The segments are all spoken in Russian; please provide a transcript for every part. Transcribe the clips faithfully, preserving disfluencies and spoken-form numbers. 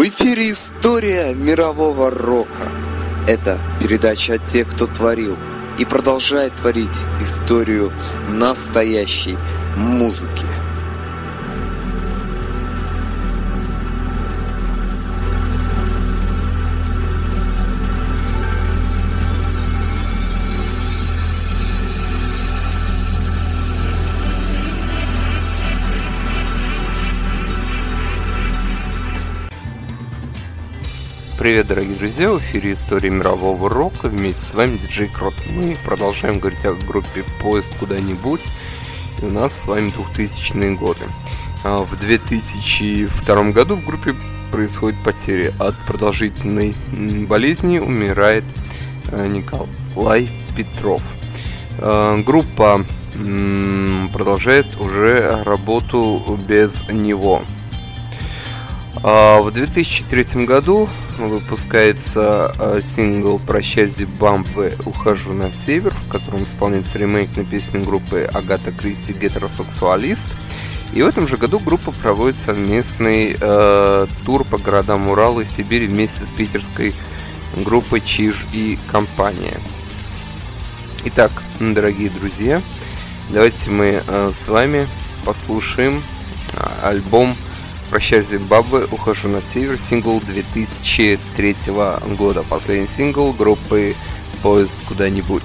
эфире история мирового рока. Это передача о тех, кто творил и продолжает творить историю настоящей музыки. Привет, дорогие друзья, в эфире история мирового рока, вместе с вами диджей Крот. Мы продолжаем говорить о группе «Поезд куда-нибудь», и у нас с вами двухтысячные годы. В две тысячи втором году в группе происходит потеря. От продолжительной болезни умирает Николай Петров. Группа продолжает уже работу без него. В две тысячи третьем году выпускается сингл «Прощай, Зимбабве, ухожу на север», в котором исполняется ремейк на песню группы Агата Кристи «Гетеросексуалист». И в этом же году группа проводит совместный э, тур по городам Урала и Сибири вместе с питерской группой «Чиж и компания». Итак, дорогие друзья, давайте мы э, с вами послушаем э, альбом «Прощай, Зимбабве, ухожу на север», сингл две тысячи третьего года, последний сингл группы «Поезд куда-нибудь».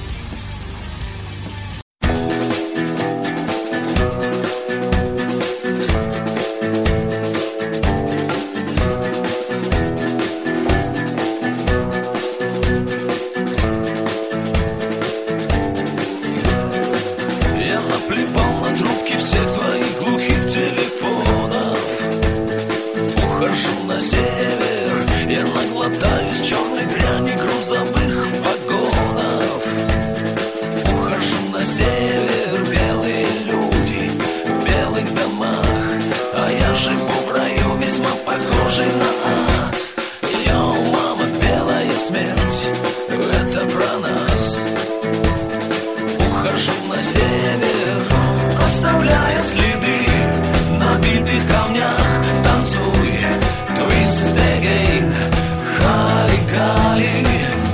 Я наплевал на трубки всех твоих глухих телефонов. Ухожу на север, я наглотаюсь черной дряни грузовых вагонов. Ухожу на север, белые люди в белых домах, а я живу в раю, весьма похожий на ад. Йоу, мама, белая смерть, это про нас. Ухожу на север, оставляя следы на битых камнях. Танцуй, twist again, хали-гали.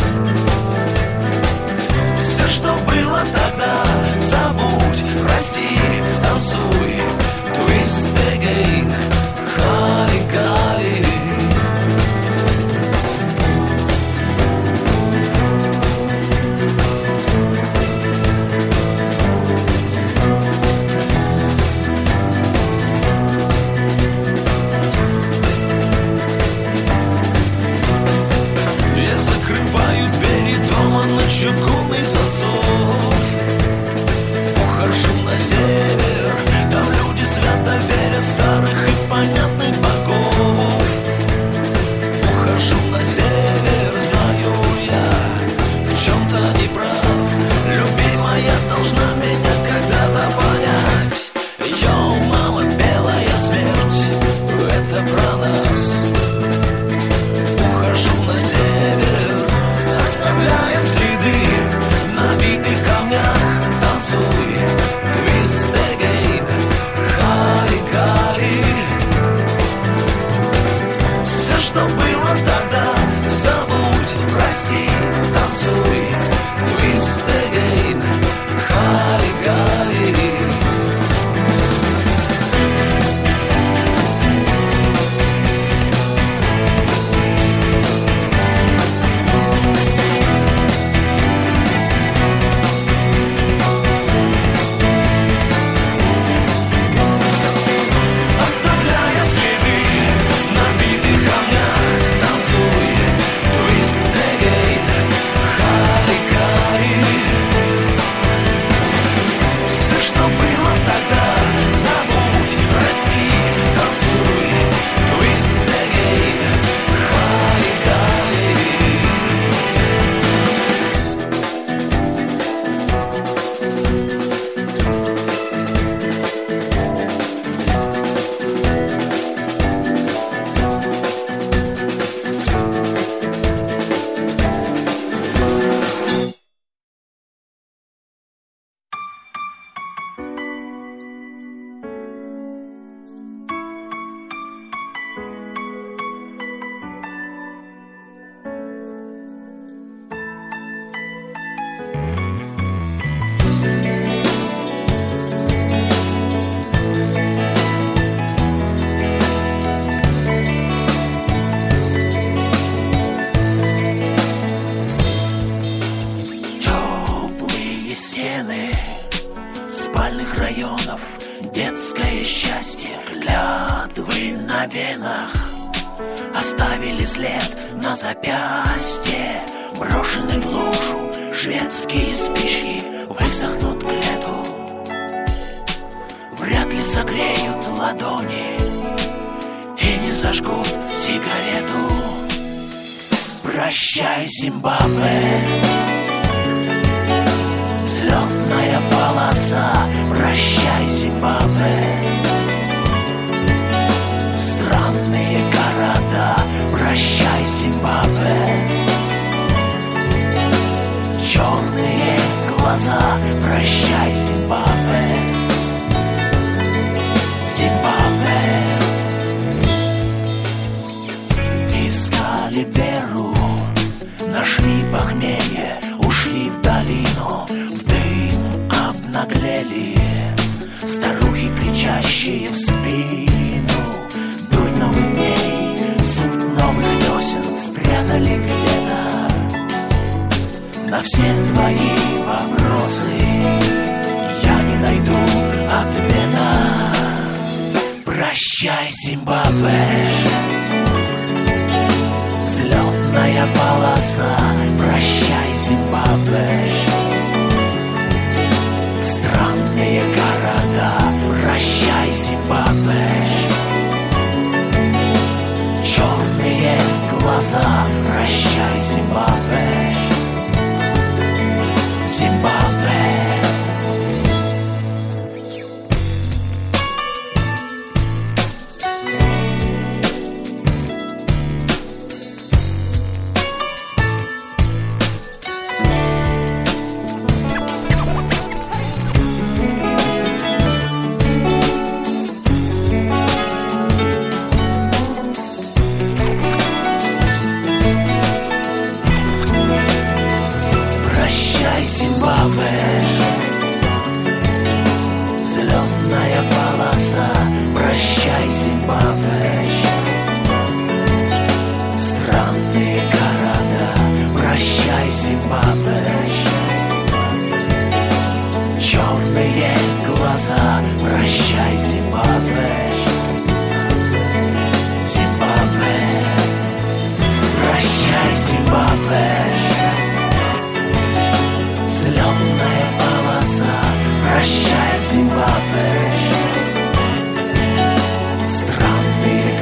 Все, что было тогда, забудь, прости. Танцуй, twist again, хали-гали. на венах оставили след на запястье. Брошены в лужу шведские спички высохнут к лету, вряд ли согреют ладони и не зажгут сигарету. Прощай, Зимбабве, взлетная полоса. Прощай, Зимбабве, странные города. Прощай, Зимбабве, черные глаза. Прощай, Зимбабве, Зимбабве. Искали веру, нашли похмелье, ушли в долину, в дым обнаглели. Старухи, кричащие в спину, дуй новых дней, суть новых песен спрятали где-то. На все твои вопросы я не найду ответа. Прощай, Зимбабве, взлетная полоса. Прощай, Зимбабве, странные города. Прощай, Зимбабве, черные глаза. Прощай, Зимбабве, Зимбабве. Взлетная полоса. Прощай, Зимбабве, странные города. Прощай, Зимбабве, черные глаза. Прощай, Зимбабве, Зимбабве. Прощай, Зимбабве, взлетная полоса. Прощай, Зимбабве, странные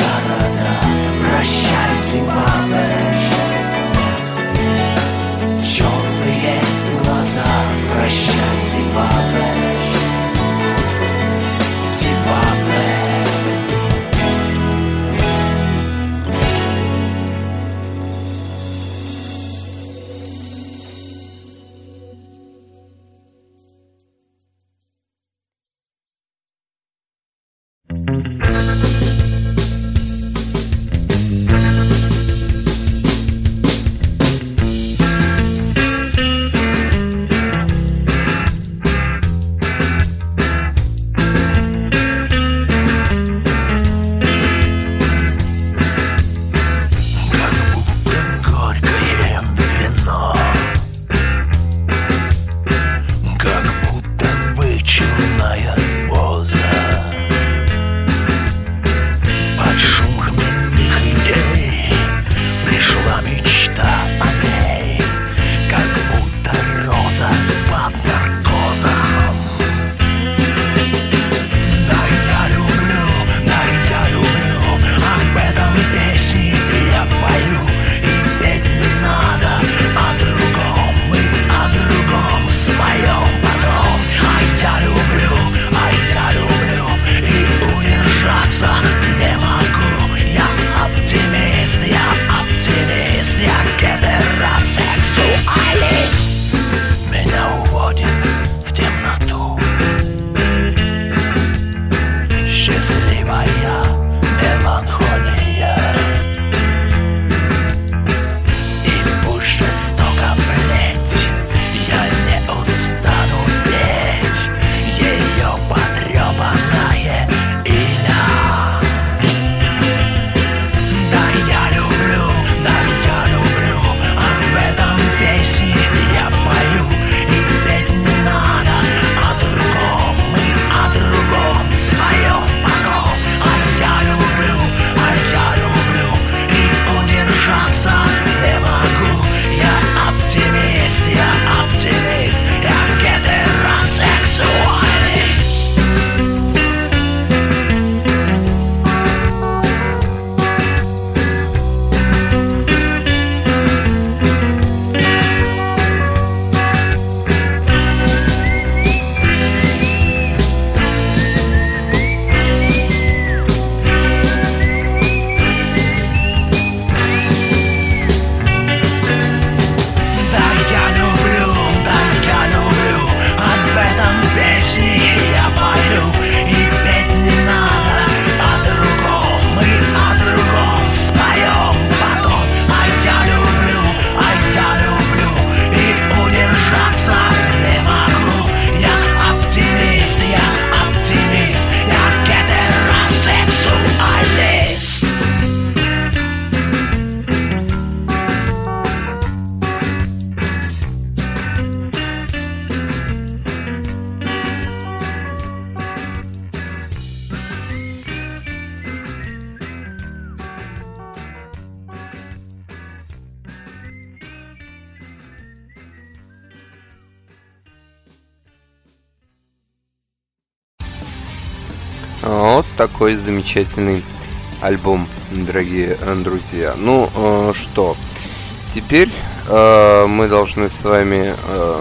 Вот такой замечательный альбом, дорогие друзья. Ну э, что, теперь э, мы должны с вами э,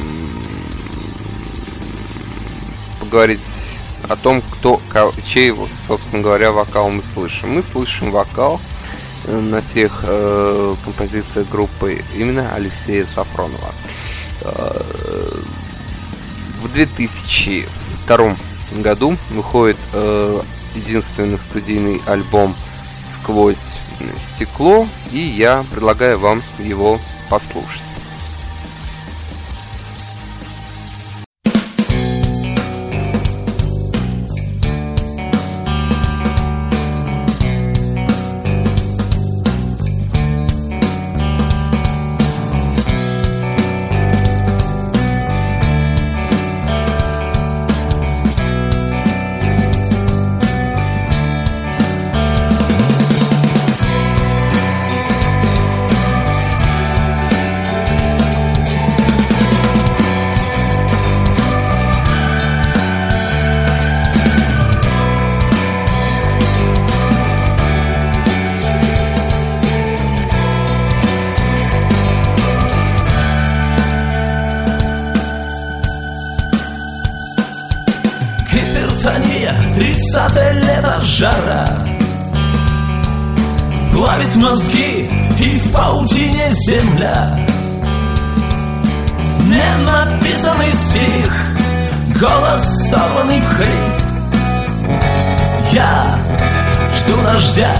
поговорить о том, кто, чей, собственно говоря, вокал мы слышим. Мы слышим вокал на всех э, композициях группы именно Алексея Сафронова. Э, в две тысячи втором году выходит э, единственный студийный альбом «Сквозь стекло», и я предлагаю вам его послушать. Тридцатое лето, жара плавит мозги, и в паутине земля. Не написанный стих, голос сорванный в хрип. Я жду дождя.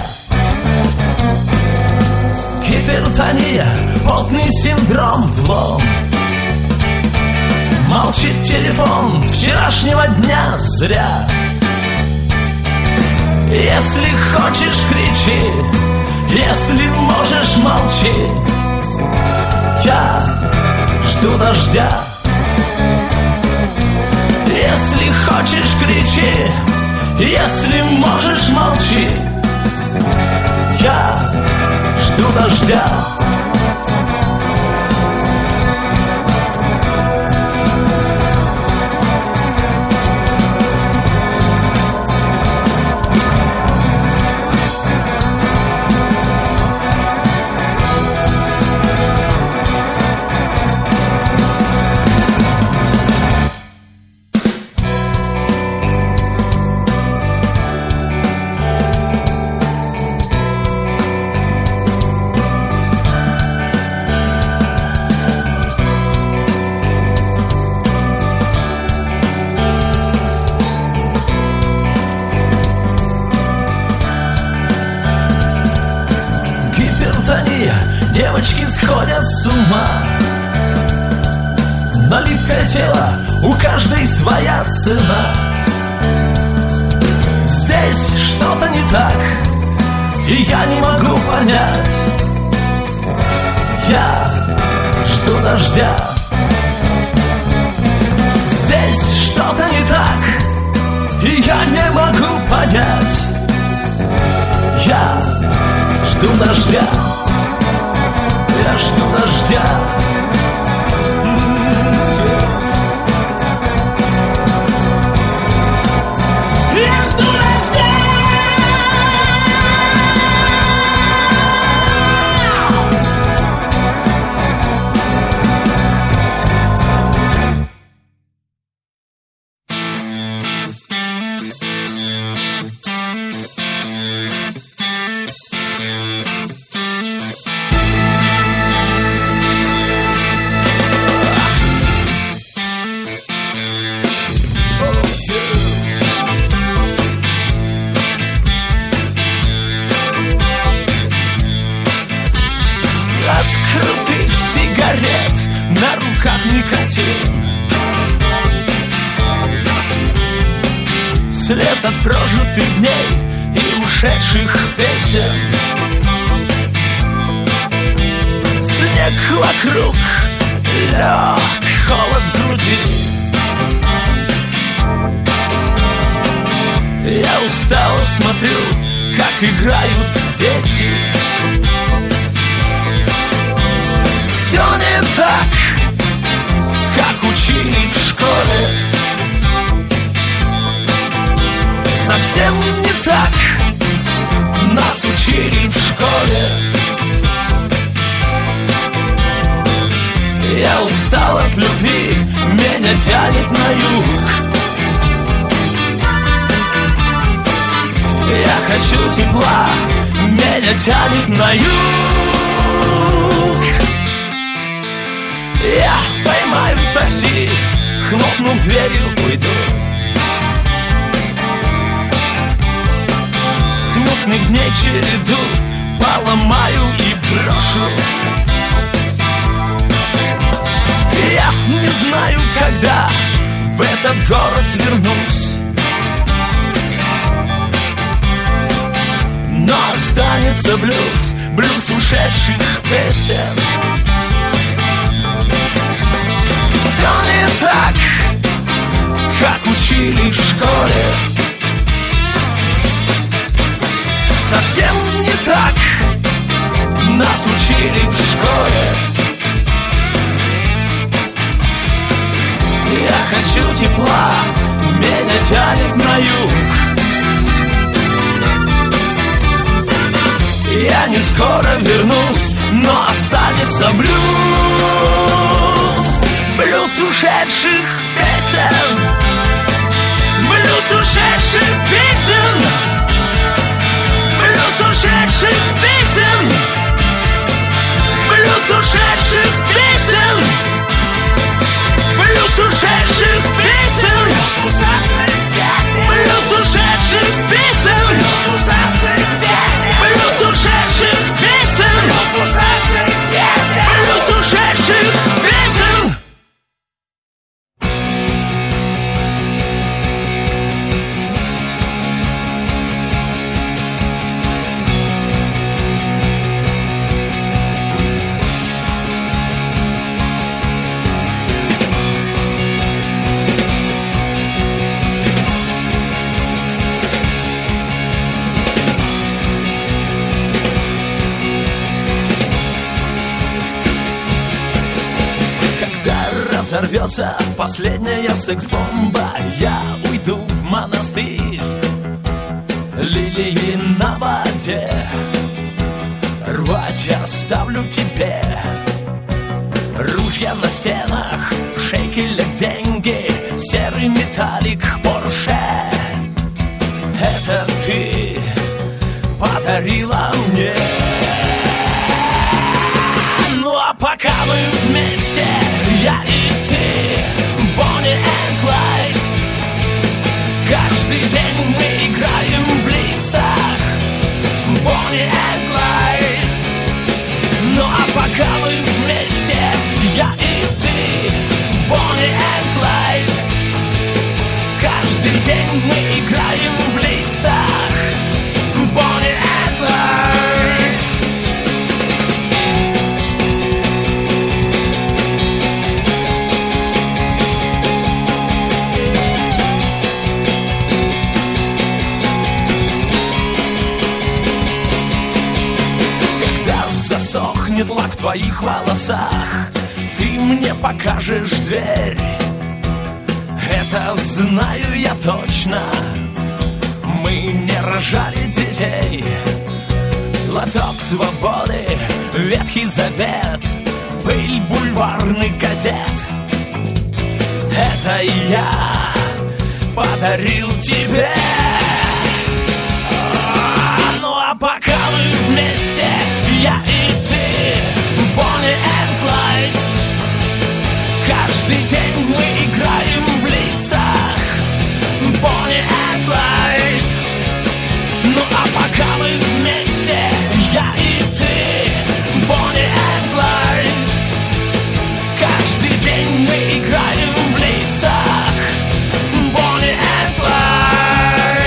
Гипертония, потный синдром, влом. Молчит телефон вчерашнего дня зря. Если хочешь, кричи, если можешь, молчи. Я жду дождя. Если хочешь, кричи, если можешь, молчи. Я жду дождя. Девочки сходят с ума, но липкое тело, у каждой своя цена. Здесь что-то не так, и я не могу понять. Я жду дождя. Здесь что-то не так, и я не могу понять. Я жду дождя. Я жду дождя. Я жду дождя. След от прожитых дней и ушедших песен. Снег вокруг, лед, холод в груди. Я устало смотрю, как играют дети. Все не так, как учили в школе. совсем не так нас учили в школе. Я устал от любви, меня тянет на юг. Я хочу тепла, меня тянет на юг. Я поймаю такси, хлопнув дверью, уйду. Смутных дней череду поломаю и брошу. Я не знаю, когда в этот город вернусь, но останется блюз, блюз ушедших песен. Все не так, как учили в школе. Совсем не так нас учили в школе. Я хочу тепла, меня тянет на юг. Я не скоро вернусь, но останется блюз, блюз ушедших песен, блюз ушедших песен, блюз ушедших песен, блюз ушедших песен, блюз ушедших песен, блюз ушедших песен, блюз ушедших песен, блюз ушедших песен. Разорвется последняя секс-бомба, я уйду в монастырь. Лилии на воде рвать я оставлю тебе. Ружья на стенах, в шекелях деньги, серый металлик Порше. Это ты подарила мне. Ну а пока мы вместе, я и ты, Бонни и Клайд. Каждый день мы играем в лицах, Бонни и Клайд. Ну а пока мы вместе, я и ты, Бонни и Клайд. Каждый день мы играем в лицах, Бонни и Клайд. Засохнет лак в твоих волосах, ты мне покажешь дверь. Это знаю я точно, мы не рожали детей. Лоток свободы, Ветхий Завет, пыль бульварных газет. Это я подарил тебе. Ну а пока мы вместе, я и ты, Бонни и Клайд. Каждый день мы играем в лицах, Бонни и Клайд. Ну а пока мы вместе, я и ты, Бонни и Клайд. Каждый день мы играем в лицах, Бонни и Клайд.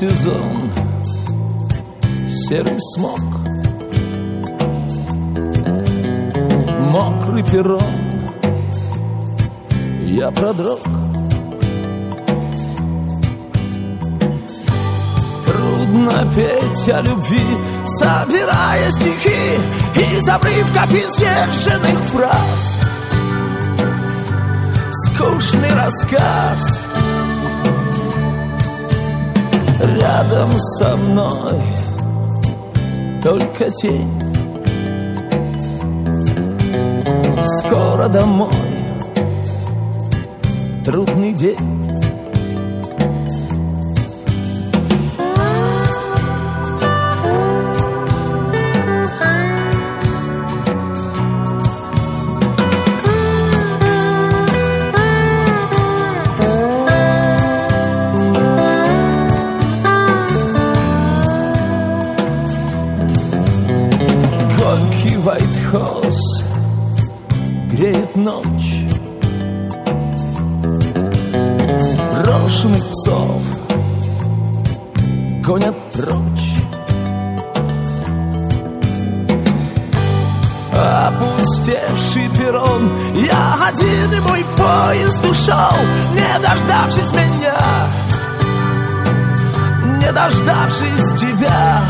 сезон, серый смог, мокрый перрон, я продрог. Трудно петь о любви, собирая стихи из обрывков изъезженных фраз. Скучный рассказ. Рядом со мной только тень. Скоро домой, трудный день. White-House греет ночь. Брошенных псов гонят прочь. Опустевший перрон, я один, и мой поезд ушел, не дождавшись меня, не дождавшись тебя.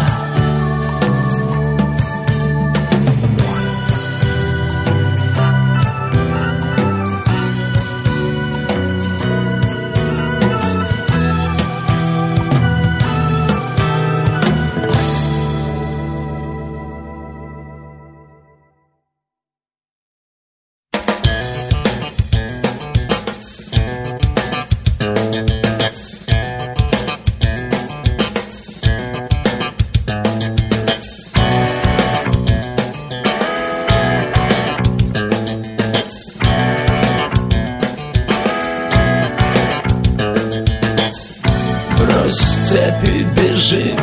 Цепи бежим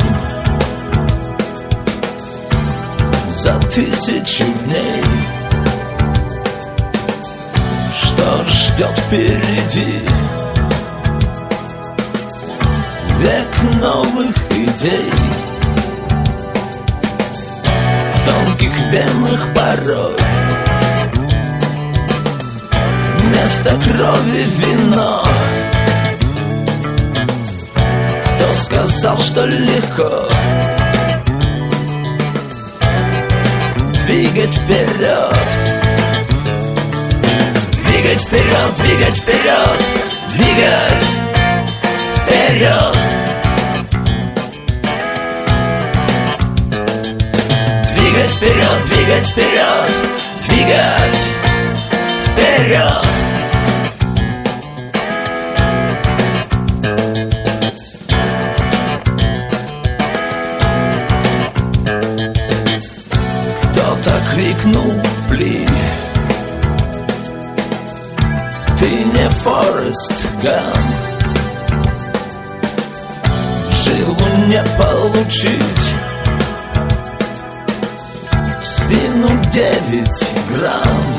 за тысячу дней. Что ждет впереди? Век новых идей. В тонких венах порой вместо крови вино. Кто сказал, что легко двигать вперед? Двигать вперед, двигать вперед, двигать вперед. Двигать вперед, двигать вперед, двигать вперед. Крикнул в пли: ты не Форест Гамп. Жилу не получить, спину девять грамм.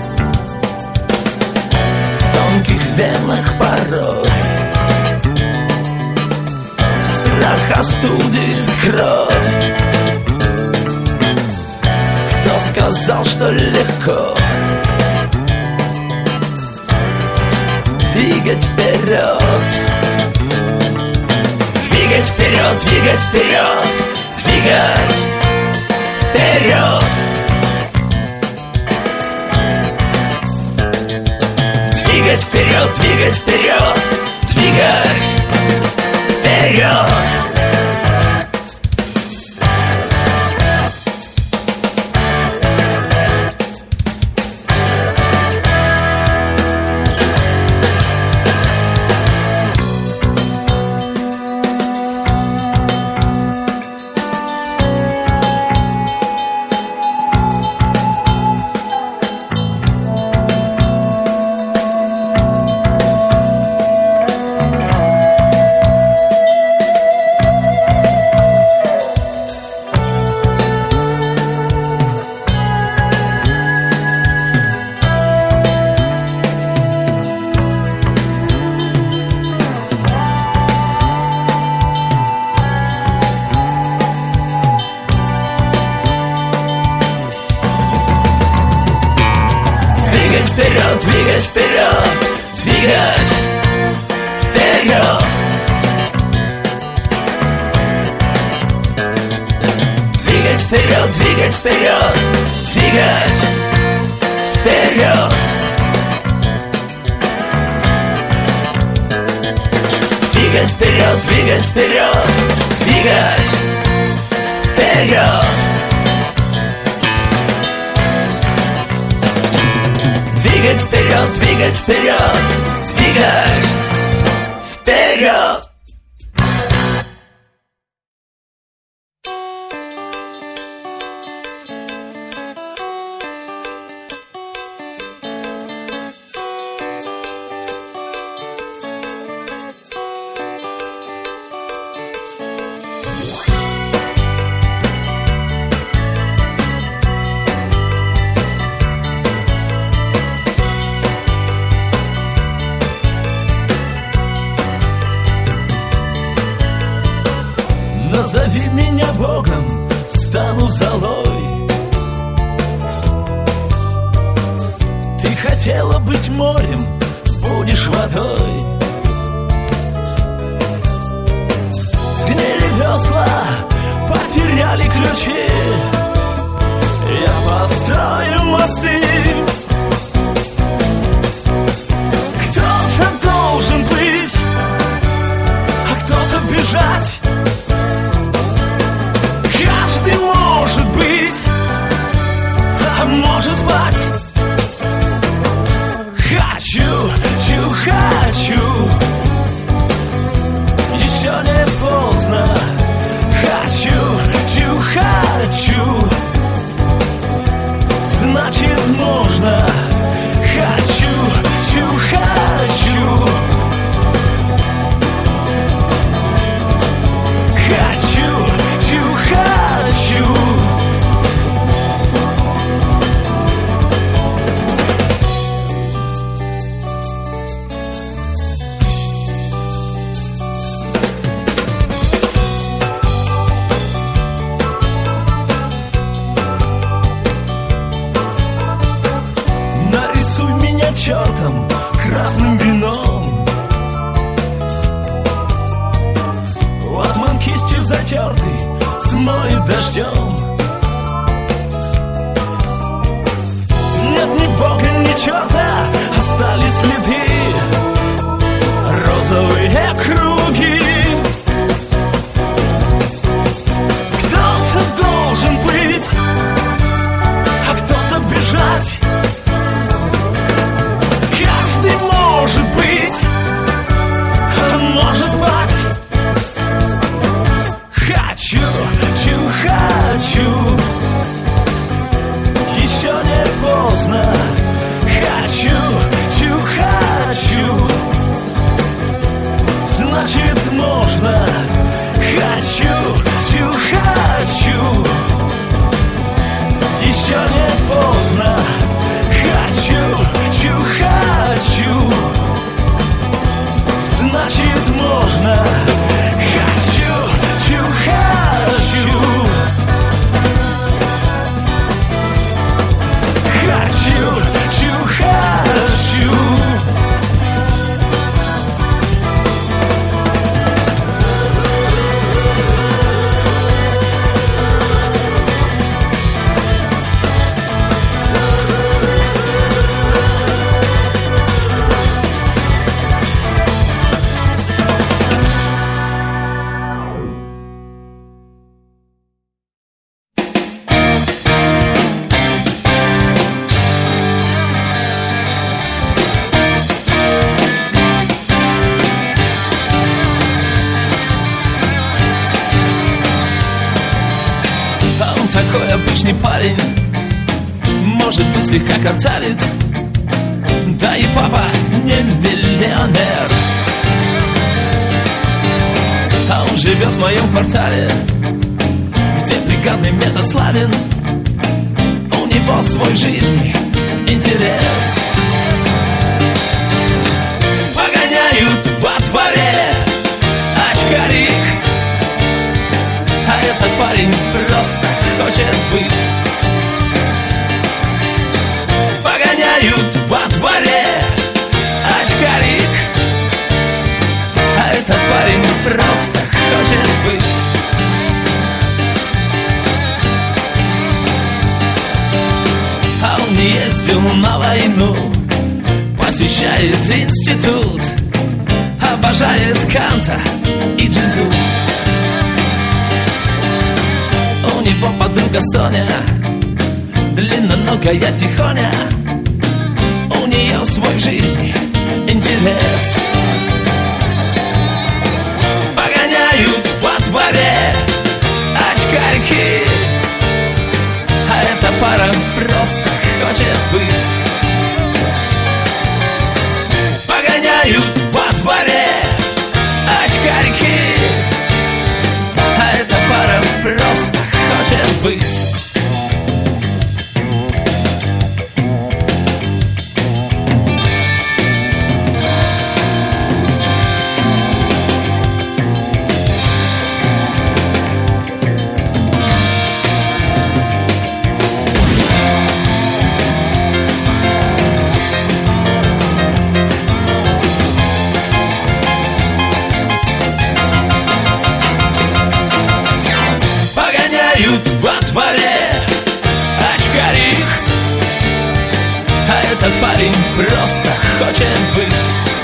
В тонких венах порой страх остудит кровь. Кто сказал, что легко двигать вперед? Двигать вперед, двигать вперед, двигать вперед. Двигать вперед, двигать вперед, двигать вперед. двигать вперед. Двигать вперед, двигать вперед, двигать вперед. Двигать вперед, двигать вперед, двигать вперед. Двигать вперед, двигать вперед, двигать вперед. Назови меня Богом, стану золой. Ты хотела быть морем, будешь водой. Сгнили весла, потеряли ключи. Я построю мосты. Кто-то должен быть, а кто-то бежать. Каждый может быть, а может спать. Хочу, чу, хочу. Еще не поздно. Хочу, чу, хочу. Значит можно. Хочу, чу, хочу. Хочу, чу, хочу. Нарисуй меня чертом, красным вином. Ватман кистью затертый смоет дождем. Нет ни бога, ни черта, остались следы. Розовые круги. Кто-то должен плыть, а кто-то бежать. Каждый может быть, а может спать. Хочу, чу, хочу. Еще не поздно. Хочу, чу, хочу. Значит можно. Хочу, чу, хочу. Еще не поздно. Хочу, чу, хочу. Значит можно. Хочу, чу, хочу. Хочу, чу, хочу. Такой обычный парень, может быть, слегка картавит. Да и папа не миллионер, а он живет в моем квартале, где бригадный метод славен. У него свой жизни интерес. Погоняют во дворе очкарик, а этот парень просто хочет быть. Погоняют во дворе очкарик, просто хочет быть. А он не ездил на войну, посещает институт, обожает Канта и Дзинзу. У него подруга Соня, длинноногая тихоня, у нее свой в жизни интерес. Погоняют во дворе очкарики, а эта пара просто хочет быть. Погоняют во дворе очкарики, а эта пара просто хочет быть. Этот парень просто хочет быть.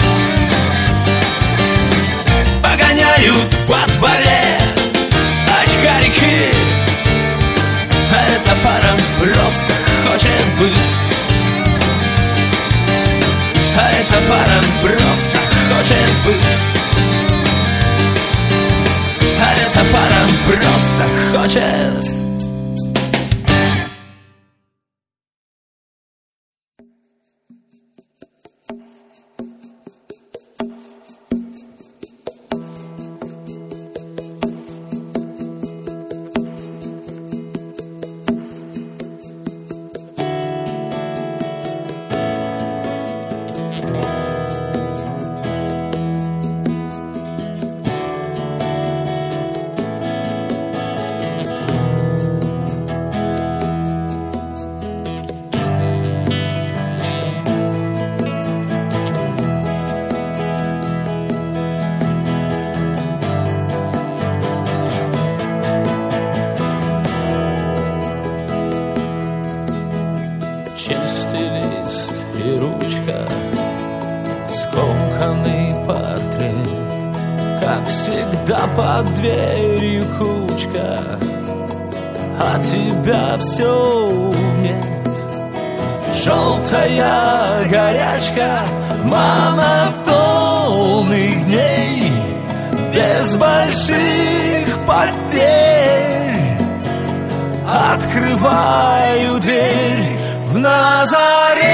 Погоняют во дворе очкарики, а эта пара просто хочет быть. А эта пара просто хочет быть. А эта пара просто хочет. Под дверью кучка, а тебя все нет. Желтая горячка монотонных дней, без больших потерь. Открываю дверь в Назарет,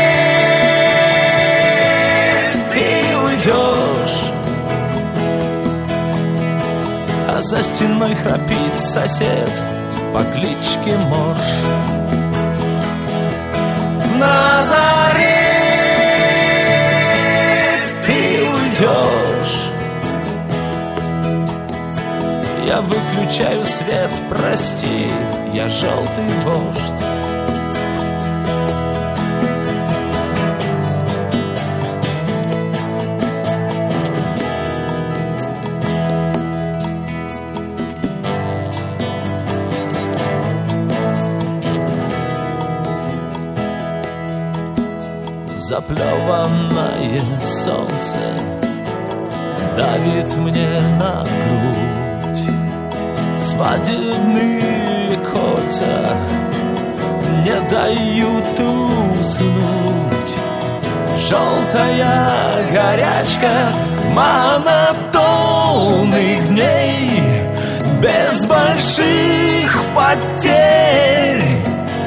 ты уйдешь. А за стеной храпит сосед по кличке Морж. В Назарет ты уйдешь. Я выключаю свет, прости, я желтый вождь. Заплеванное солнце давит мне на грудь. Свадебные кольца не дают уснуть. Желтая горячка монотонных дней, без больших потерь.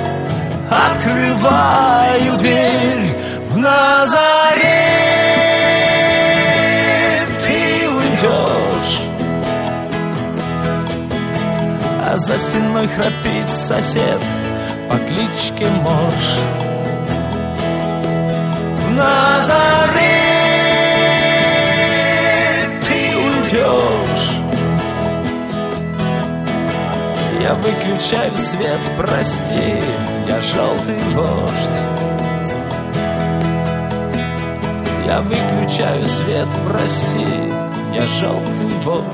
Открываю дверь в Назарет, ты уйдешь. А за стеной храпит сосед по кличке Морж. В Назарет ты уйдешь. Я выключаю свет, прости, я желтый вождь. Я выключаю свет, прости, я желтый вор.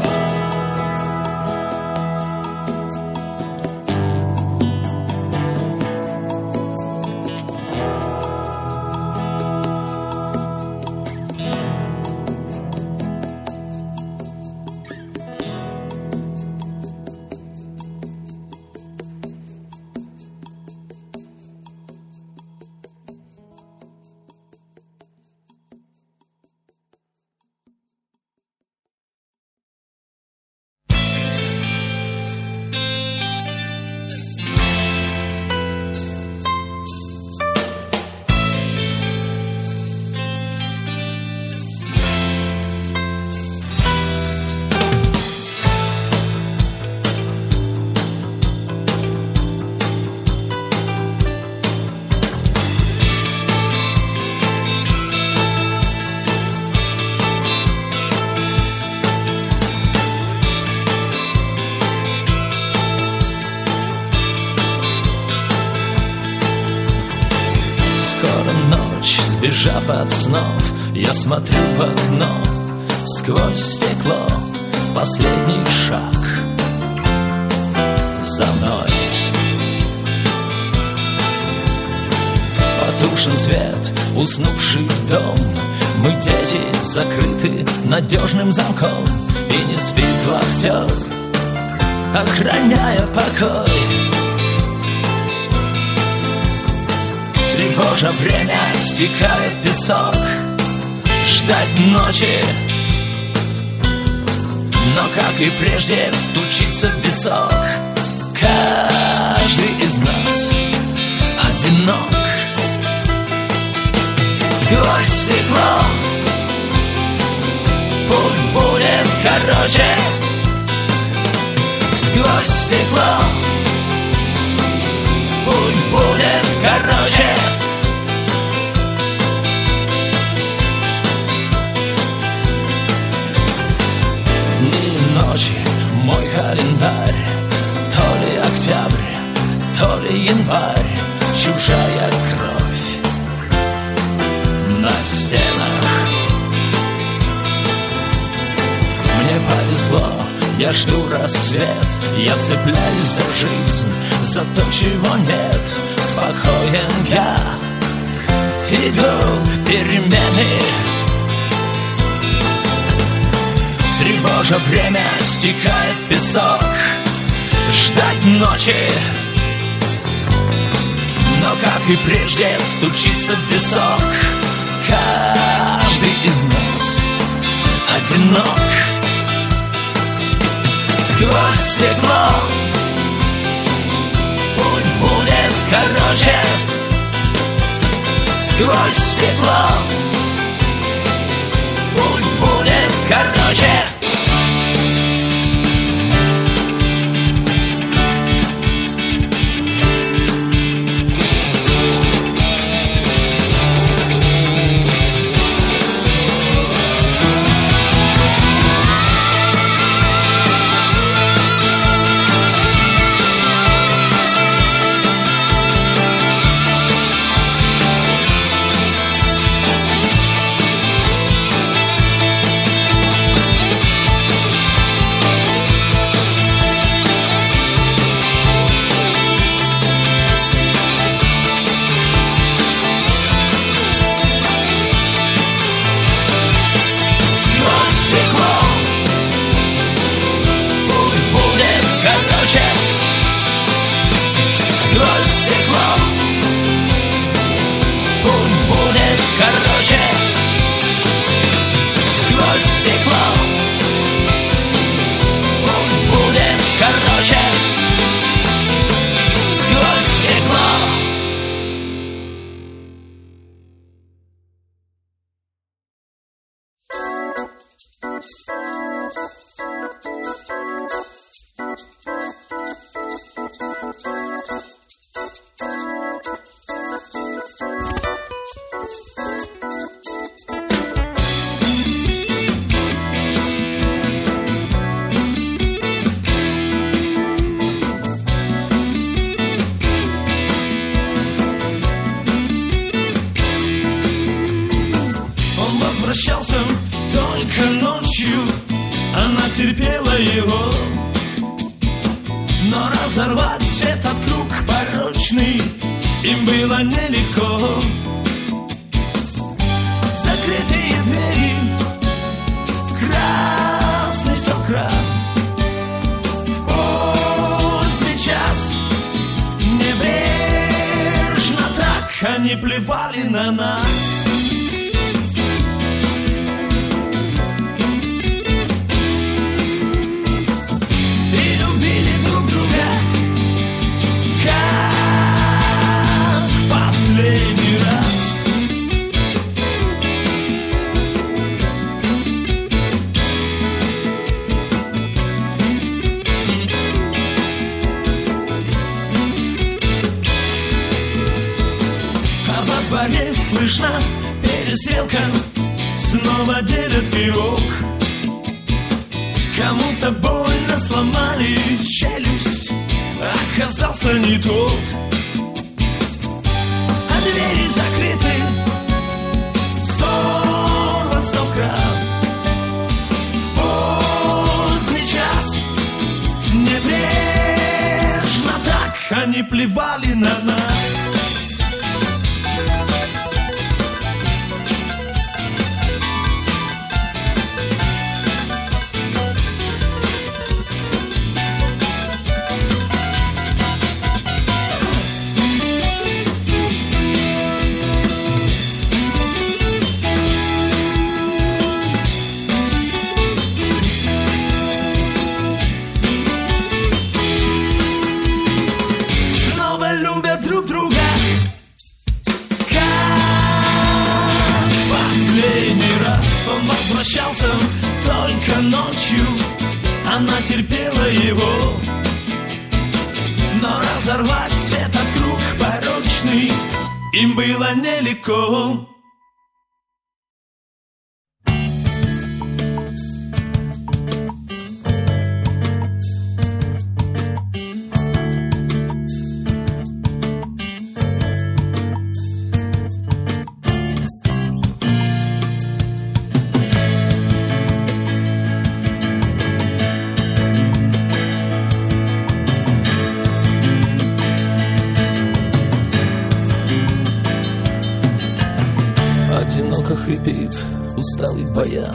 Сбежав от снов, я смотрю в окно. Сквозь стекло последний шаг за мной. Потушен свет, уснувший дом. Мы дети, закрыты надежным замком. И не спит вахтер, охраняя покой. Тревожа время, стекает песок. Ждать ночи, но, как и прежде, стучится в висок. Каждый из нас одинок. Сквозь стекло путь будет короче. Сквозь стекло путь будет короче. Дни и ночи, мой календарь. То ли октябрь, то ли январь. Чужая кровь на стенах. Мне повезло, я жду рассвет. Я цепляюсь за жизнь, за то, чего нет. Спокоен я, идут перемены. Тревожа время, стекает песок. Ждать ночи, но, как и прежде, стучится в висок. Каждый из нас одинок. Сквозь стекло путь будет короче. Сквозь стекло путь будет короче. терпела его. Но разорвать этот круг порочный им было нелегко. Закрытые двери, красный стократ. В поздний час небрежно так они плевали на нас. Слышна перестрелка, снова делят пирог. Кому-то больно сломали челюсть, оказался не тот. А двери закрыты, сорван стократ. В поздний час небрежно так они плевали на нас. Только ночью она терпела его. Но разорвать этот круг порочный им было нелегко. Хрипит усталый баян.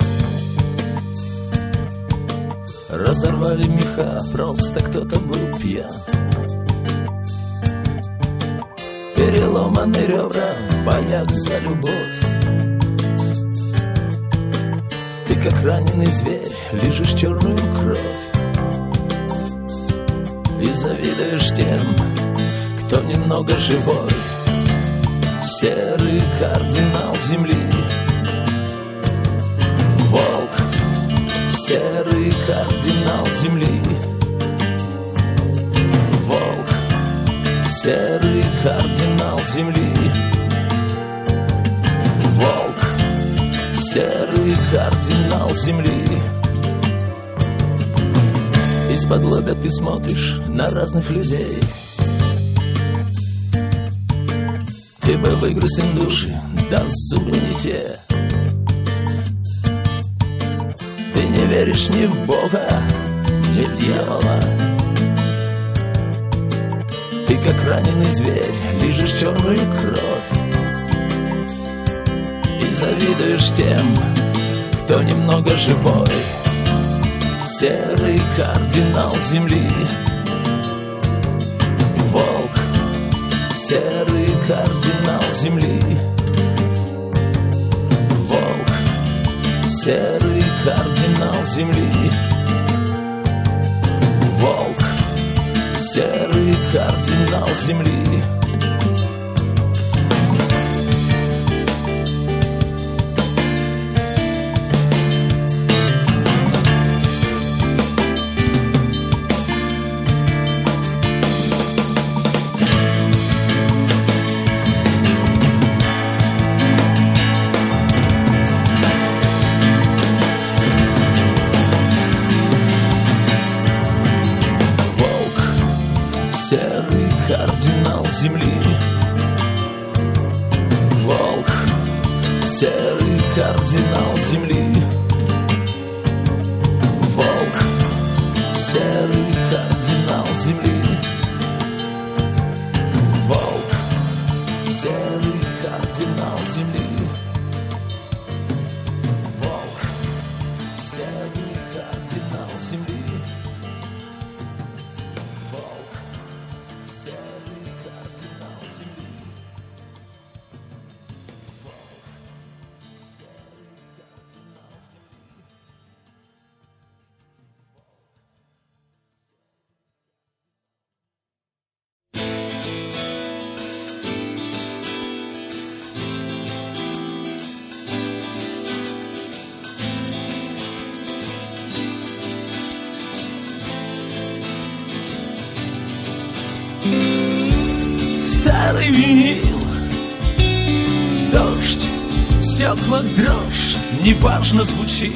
Разорвали меха, просто кто-то был пьян. Переломаны ребра, бояк за любовь. Ты как раненый зверь, лижешь черную кровь. И завидуешь тем, кто немного живой. Серый кардинал земли, волк, серый кардинал земли, волк, серый кардинал земли, волк, серый кардинал земли. Из-под лобя ты смотришь на разных людей. Ты бы выгрыз им души, да зубы не те. Ты не веришь ни в Бога, ни в дьявола. Ты как раненый зверь, лижешь черную кровь. И завидуешь тем, кто немного живой. Серый кардинал земли, волк, серый кардинал земли, волк, серый кардинал земли, волк, серый кардинал земли. Серый кардинал земли, волк, серый кардинал земли, стеклах дрожь неважно звучит.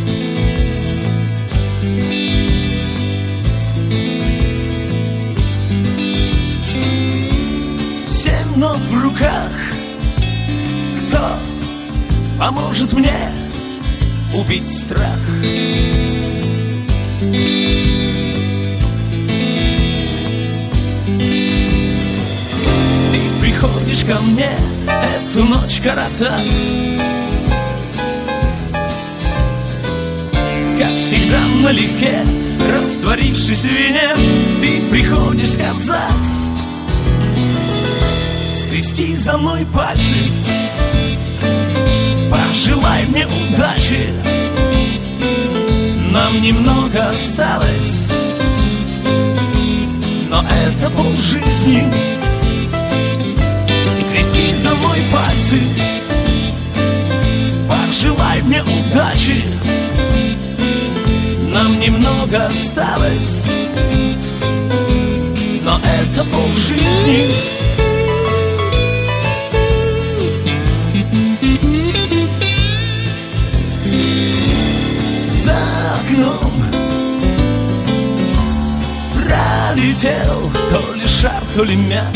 Семь нот в руках. Кто поможет мне убить страх? Ты приходишь ко мне эту ночь коротать, как всегда налегке, растворившись в вине. Ты приходишь сказать: скрести за мной пальцы, пожелай мне удачи. Нам немного осталось, но это полжизни. Скрести за мной пальцы, пожелай мне удачи. Нам немного осталось, но это полжизни. Пролетел то ли шар, то ли мяч.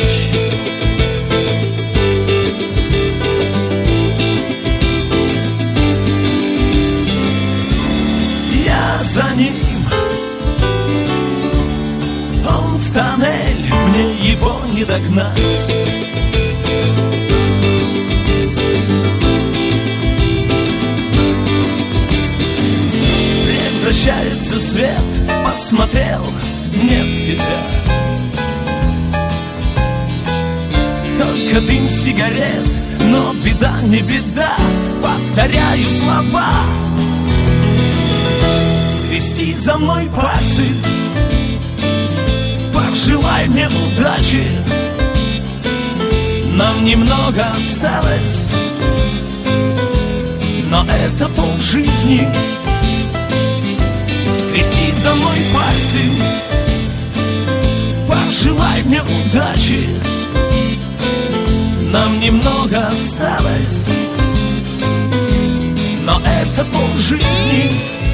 Я за ним, он в тоннель, мне его не догнать. Превращается свет, посмотрел, нет тебя. Только дым сигарет, но беда не беда. Повторяю слова: скрести за мной пальцы, пожелай мне удачи. Нам немного осталось, но это полжизни. Скрести за мной пальцы, пожелай мне удачи. Нам немного осталось, но это полжизни.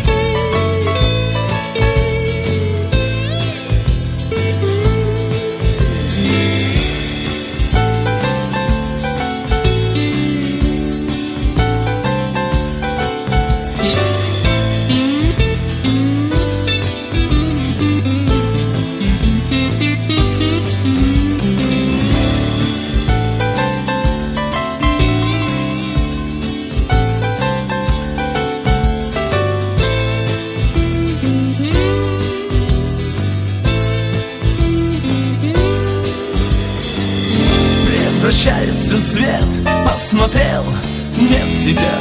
Прощается свет, посмотрел, нет тебя.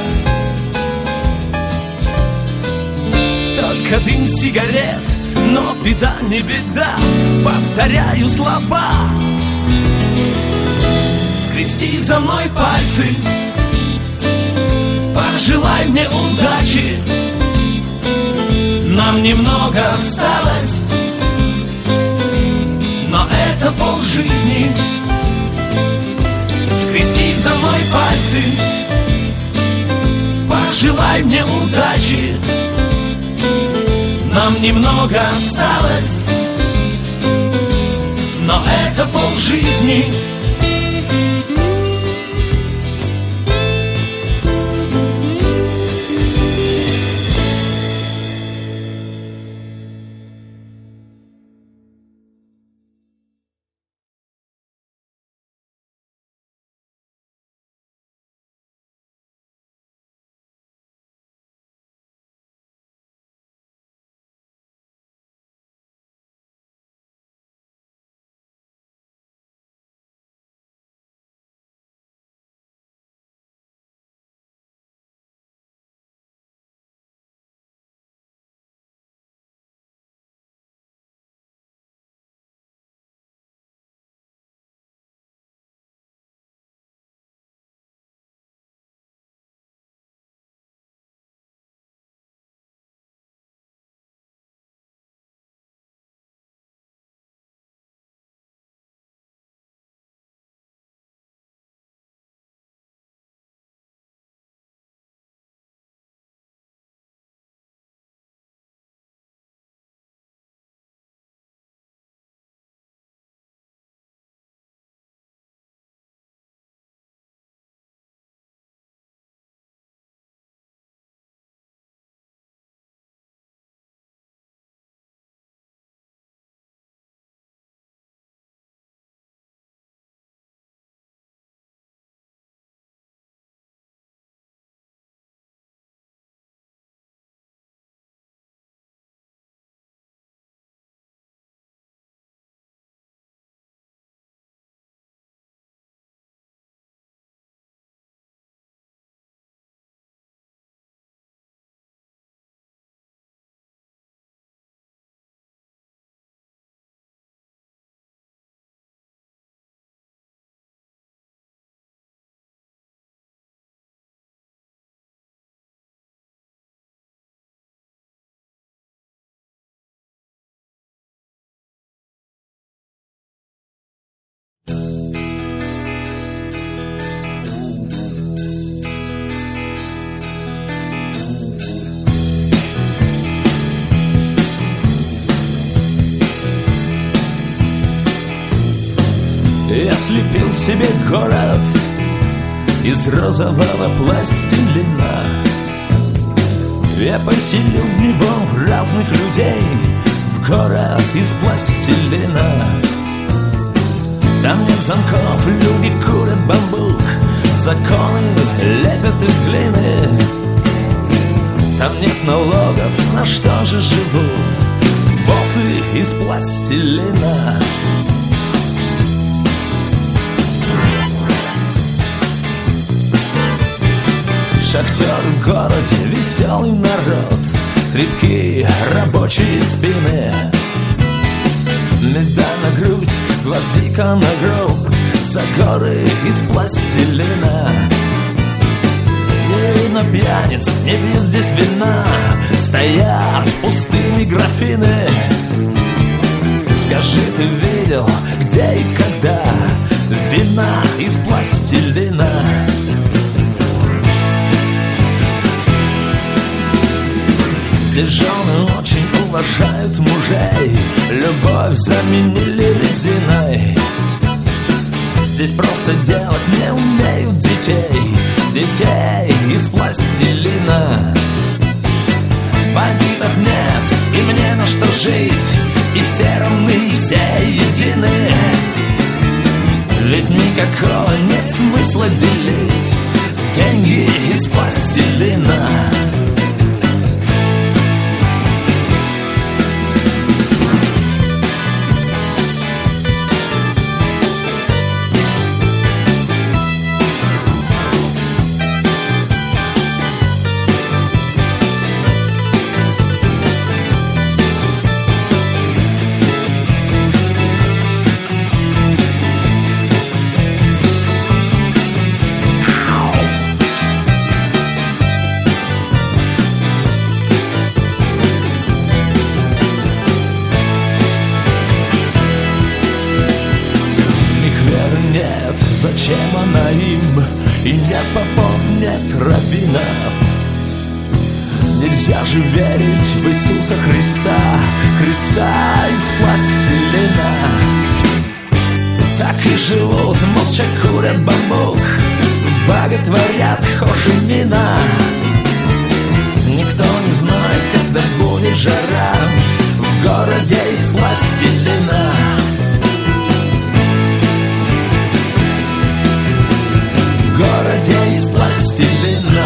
Только дым сигарет, но беда не беда. Повторяю слова: скрести за мной пальцы, пожелай мне удачи. Нам немного осталось, но это полжизни. Скрести за мной пальцы, пожелай мне удачи. Нам немного осталось, но это полжизни. слепил себе город из розового пластилина. Я поселил в него разных людей, в город из пластилина. Там нет замков, люди курят бамбук, законы лепят из глины. Там нет налогов, на что же живут боссы из пластилина? Шахтеры в городе, веселый народ, крепкие рабочие спины. Медаль на грудь, гвоздика на гроб, за горы из пластилина. Не видно пьяниц, не пьют здесь вина, стоят пустыми графины. Скажи, ты видел, где и когда вина из пластилина? Здесь жены очень уважают мужей, любовь заменили резиной. Здесь просто делать не умеют детей, детей из пластилина. Бандитов нет, и мне на что жить, и все равны, и все едины. Ведь никакого нет смысла делить деньги из пластилина. Зачем она им? И нет попов, нет раввинов. Нельзя же верить в Иисуса Христа, Христа из пластилина. Так и живут, молча курят бамбук, боготворят Хошимина. Никто не знает, когда будет жара в городе из пластилина. В городе из пластилина.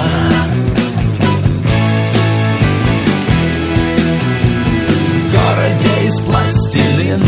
В городе из пластилина.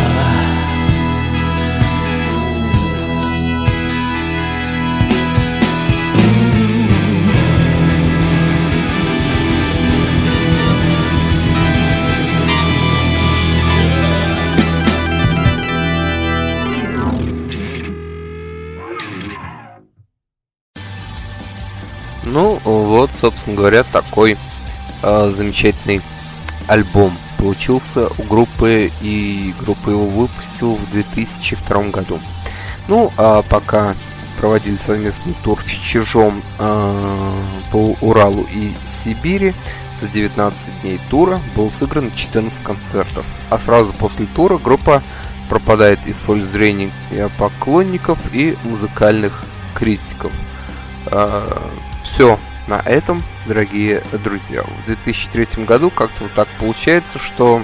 Ну, вот, собственно говоря, такой э, замечательный альбом получился у группы, и группа его выпустила в две тысячи втором году. Ну, а пока проводили совместный тур с Чижом э, по Уралу и Сибири, за девятнадцать дней тура было сыграно четырнадцать концертов. А сразу после тура группа пропадает из поля зрения поклонников и музыкальных критиков. Э, Все на этом, дорогие друзья. В две тысячи третьем году как-то вот так получается, что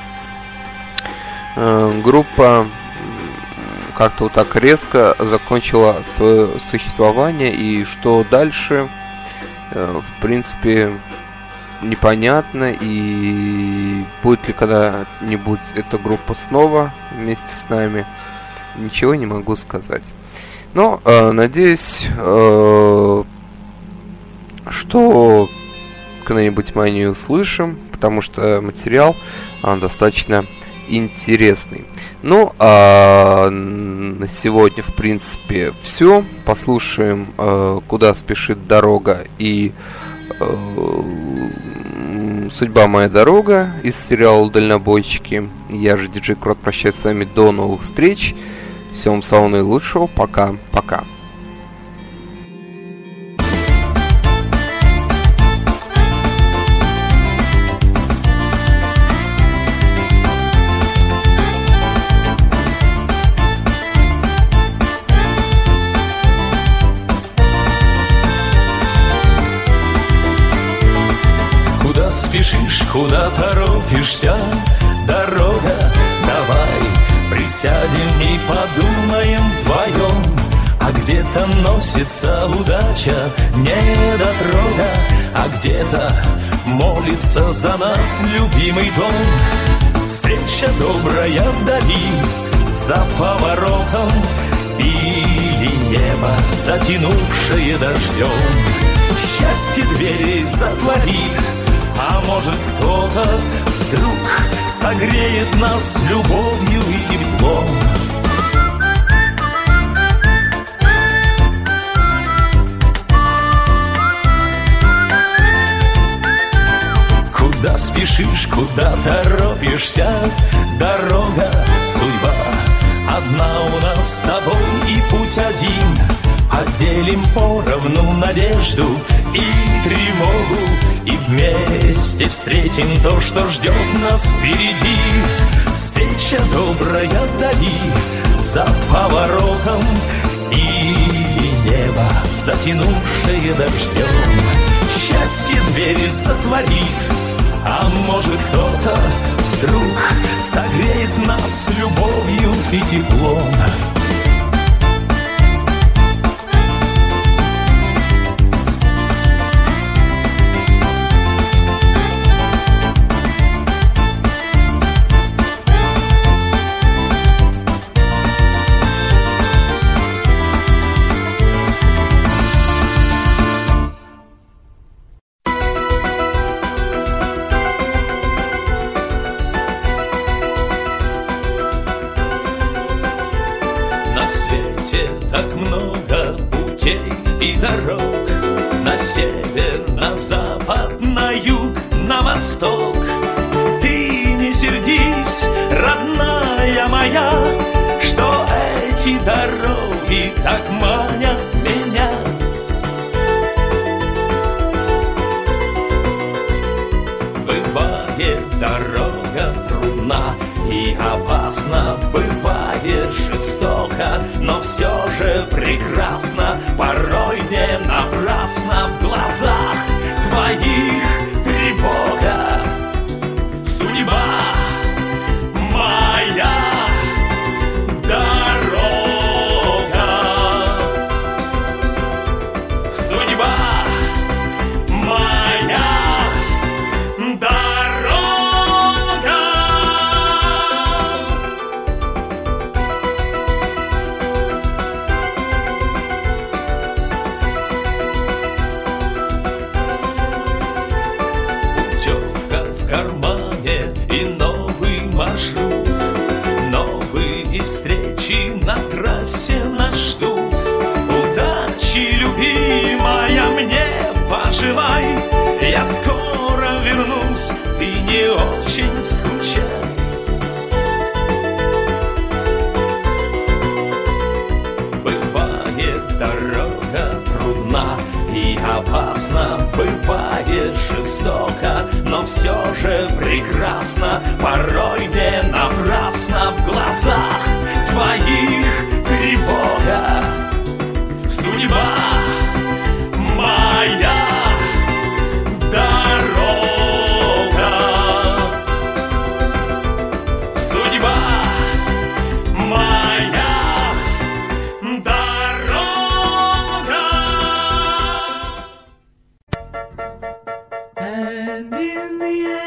э, группа как-то вот так резко закончила свое существование, и что дальше, э, в принципе, непонятно, и будет ли когда-нибудь эта группа снова вместе с нами, ничего не могу сказать. Но, э, надеюсь, э, что когда-нибудь мы о ней услышим, потому что материал а, достаточно интересный. Ну, а на сегодня, в принципе, все. Послушаем а, «Куда спешит дорога» и а, «Судьба моя дорога» из сериала «Дальнобойщики». Я же диджей Крот, прощаюсь с вами до новых встреч. Всего вам самого наилучшего. Пока-пока. спешишь, куда торопишься, дорога, давай присядем и подумаем вдвоем. А где-то носится удача, недотрога, а где-то молится за нас любимый дом. Встреча добрая вдали, за поворотом, или небо, затянувшее дождем. Счастье двери затворит, а может кто-то вдруг согреет нас любовью и теплом. Куда спешишь, куда торопишься, дорога, судьба одна у нас с тобой и путь один. Поделим поровну надежду и тревогу, и вместе встретим то, что ждет нас впереди. Встреча добрая вдали, за поворотом, или небо, затянувшее дождем. Счастье двери затворит, а может кто-то вдруг согреет нас любовью и теплом. Дорог на север, на запад, на юг, на восток. Ты не сердись, родная моя, что эти дороги так манят меня. Бывает дорога трудна и опасна, бывает жестоко, но все же прекрасно, порой не напрасно в глазах твоих тревога. Судьба моя дорога, судьба моя дорога. На трассе нас ждут. Удачи, любимая, мне пожелай. Я скоро вернусь, ты не очень скучай. Бывает дорога трудна и опасна, бывает жестоко, но все же прекрасно, порой не напрасно в глазах твоих тревога. Судьба моя дорога, судьба моя дорога. And in the end